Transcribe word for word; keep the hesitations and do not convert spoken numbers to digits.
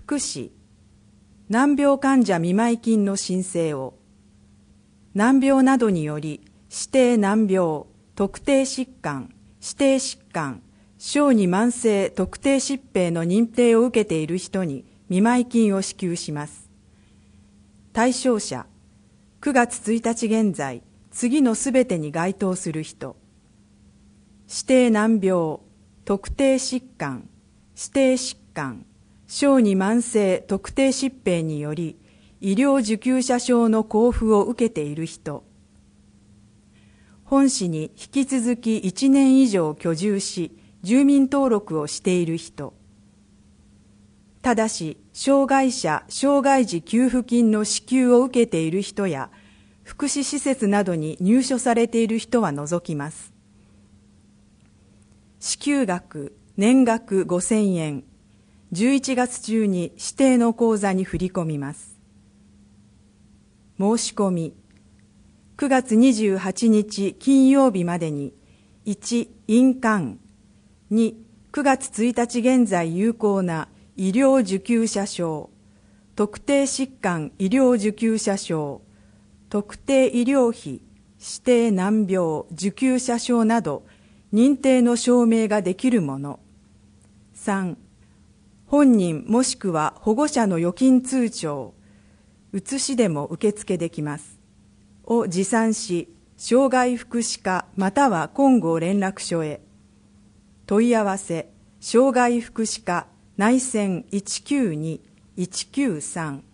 福祉、難病患者見舞金の申請を、難病などにより指定難病、特定疾患、指定疾患、小児慢性特定疾病の認定を受けている人に見舞金を支給します。対象者、くがつついたち現在、次のすべてに該当する人。指定難病、特定疾患、指定疾患、小児慢性特定疾病により医療受給者証の交付を受けている人。本市に引き続きいちねん以上居住し、住民登録をしている人。ただし、障害者・障害児給付金の支給を受けている人や、福祉施設などに入所されている人は除きます。支給額、年額ごせんえん、じゅういちがつ中に指定の口座に振り込みます。申し込み、くがつにじゅうはちにち金曜日までに、いち、印鑑、に、くがつついたち現在有効な医療受給者証、特定疾患医療受給者証、特定医療費、指定難病受給者証など、認定の証明ができるもの。さん、本人もしくは保護者の預金通帳、写しでも受付できます。を持参し、障害福祉課または金剛連絡所へ。問い合わせ、障害福祉課内線 いちきゅうに いちきゅうさん